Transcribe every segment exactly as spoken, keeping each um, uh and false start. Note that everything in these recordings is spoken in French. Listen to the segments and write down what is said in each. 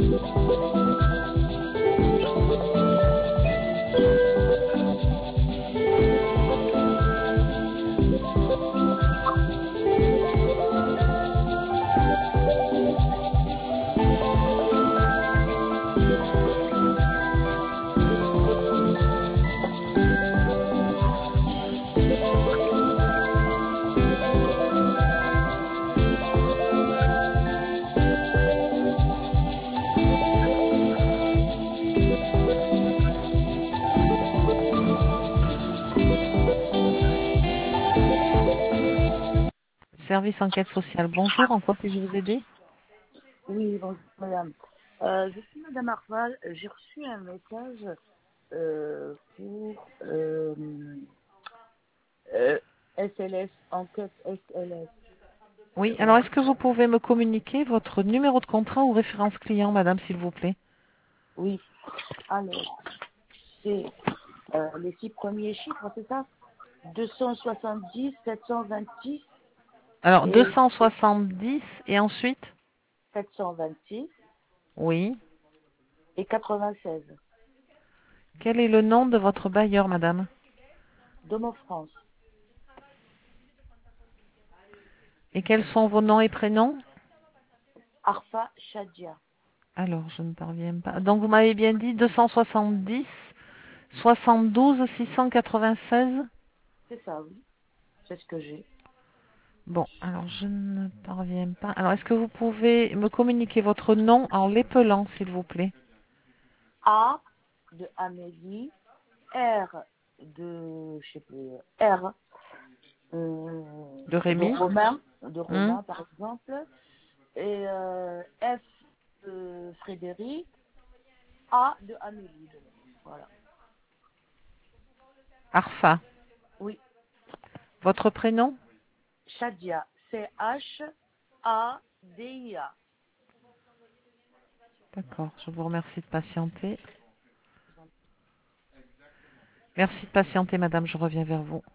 Service enquête sociale, bonjour, en quoi puis-je vous aider? Oui, bonjour madame. Euh, je suis madame Arval. J'ai reçu un message euh, pour euh, euh, S L S, enquête S L S. Oui, alors Voilà. est-ce que vous pouvez me communiquer votre numéro de contrat ou référence client, madame, s'il vous plaît? Oui. Alors, c'est euh, les six premiers chiffres, c'est ça? deux cent soixante-dix, sept cent vingt-six Alors, et deux cent soixante-dix et ensuite? sept cent vingt-six Oui. et quatre-vingt-seize. Quel est le nom de votre bailleur, madame? Domo France. Et quels sont vos noms et prénoms? Arfa Shadia. Alors, je ne parviens pas. Donc, vous m'avez bien dit deux cent soixante-dix, soixante-douze, six cent quatre-vingt-seize? C'est ça, oui. C'est ce que j'ai. Bon, alors je ne parviens pas. Alors, est-ce que vous pouvez me communiquer votre nom en l'épelant, s'il vous plaît? A de Amélie, R de, je sais plus, R euh, De de Rémi? Romain, de Hum, Romain par exemple, et euh, F de Frédéric, A de Amélie. de- Voilà. Arfa. Oui, Votre prénom? Shadia, C H A D I A. D'accord, je vous remercie de patienter. Merci de patienter, madame, je reviens vers vous.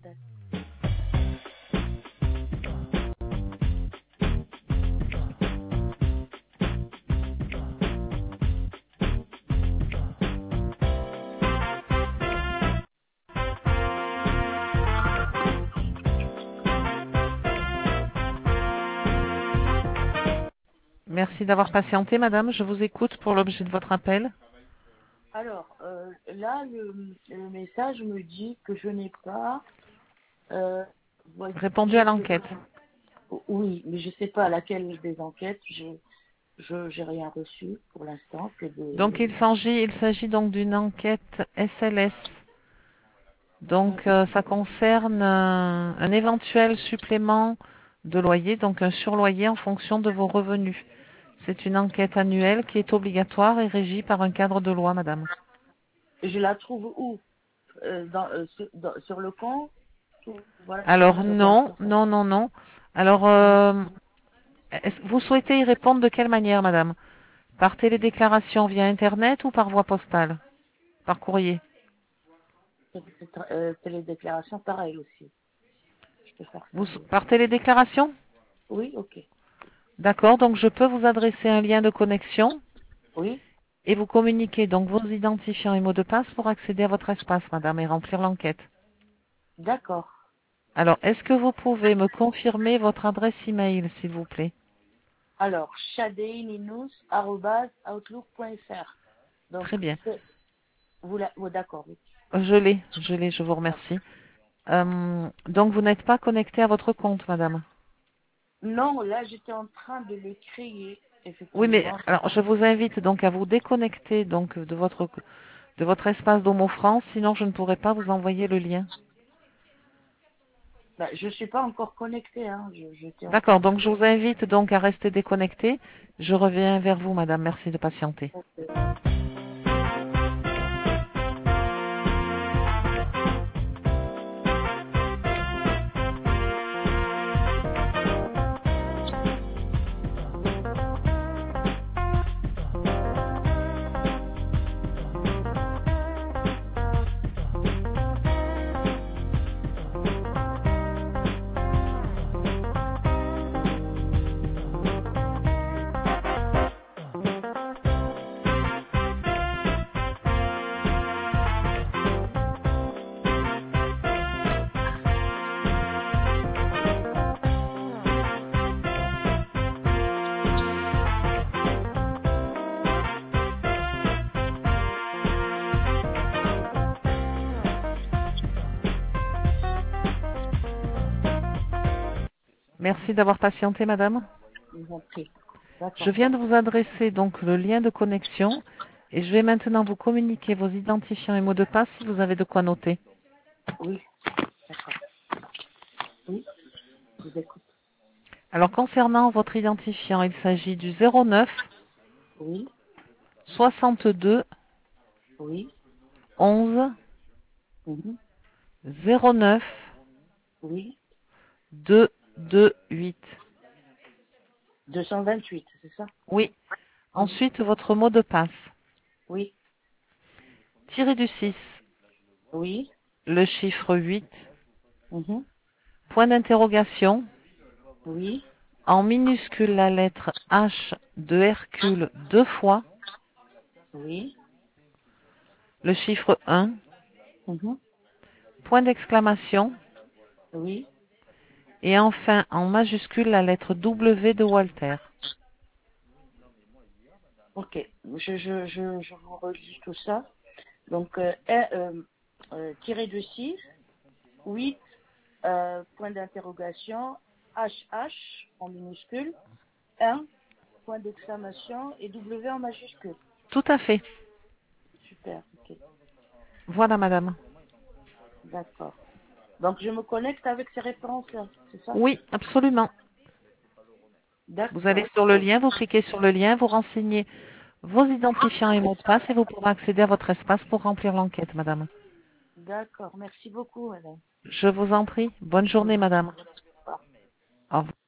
Merci d'avoir patienté, madame, je vous écoute pour l'objet de votre appel. Alors, euh, là, le, le message me dit que je n'ai pas... Euh, voici- Répondu à l'enquête. oui, mais je sais pas laquelle des enquêtes. Je je j'ai rien reçu pour l'instant que Donc, il des... s'agit, il s'agit donc d'une enquête S L S. Donc, euh, ça concerne un, un éventuel supplément de loyer, donc un surloyer en fonction de vos revenus. C'est une enquête annuelle qui est obligatoire et régie par un cadre de loi, madame. Je la trouve où? Euh, dans, euh, sur, dans- sur le compte? Ou- Voilà, Alors, comment je regarde non, ça? non, non, non. Alors, euh, est-ce- vous souhaitez y répondre de quelle manière, madame? Par télédéclaration via Internet ou par voie postale? Par courrier? C'est euh, c'est les déclarations pareil aussi. Je peux faire ça. Vous, Oui, par télédéclaration? oui, ok. D'accord, donc je peux vous adresser un lien de connexion Oui, et vous communiquer donc vos identifiants et mots de passe pour accéder à votre espace, madame, et remplir l'enquête. d'accord. Alors, est-ce que vous pouvez me confirmer votre adresse email, s'il vous plaît? Alors, shadeininous arobase outlook point fr. Donc, Très bien. c'est... Vous la... oh, d'accord, oui. Je l'ai, je l'ai, je vous remercie. Euh, donc, vous n'êtes pas connecté à votre compte, madame? Non, là, j'étais en train de les créer, Oui, mais effectivement. alors je vous invite donc à vous déconnecter donc de votre de votre espace Domo France, sinon je ne pourrai pas vous envoyer le lien. Bah, je suis pas encore connectée, hein. Je- J'étais en train D'accord, de... donc je vous invite donc à rester déconnecté. Je reviens vers vous, madame. Merci de patienter. Merci d'avoir patienté, madame. Je vous en prie. Je D'accord. viens de vous adresser donc le lien de connexion et je vais maintenant vous communiquer vos identifiants et mots de passe si vous avez de quoi noter. Oui, d'accord. Oui, je vous écoute. Alors concernant votre identifiant, il s'agit du zéro neuf Oui, soixante-deux oui, onze mhm, zéro neuf oui. deux deux huit. deux cent vingt-huit, c'est ça? Oui. Mhm. Ensuite, votre mot de passe. Oui, Tiré du six, oui, le chiffre huit, mhm, point d'interrogation, oui, en minuscule la lettre H de Hercule deux fois, oui, le chiffre un, mhm, point d'exclamation, oui. et enfin en majuscule la lettre W de Walter. Ok, je, je, je, je vous relis tout ça. Donc, euh, un, euh, euh, tiré de six, huit, euh, point d'interrogation, H H en minuscule, un, point d'exclamation et W en majuscule. Tout à fait. Super, ok, Voilà, madame. d'accord. Donc, je me connecte avec ces références-là, c'est ça? Oui, absolument. Vous allez D'accord, sur le lien, vous cliquez sur le lien, vous renseignez vos identifiants et mots de passe et vous pourrez accéder à votre espace pour remplir l'enquête, madame. d'accord. Merci beaucoup, madame. Je vous en prie. Bonne journée, madame. Au revoir.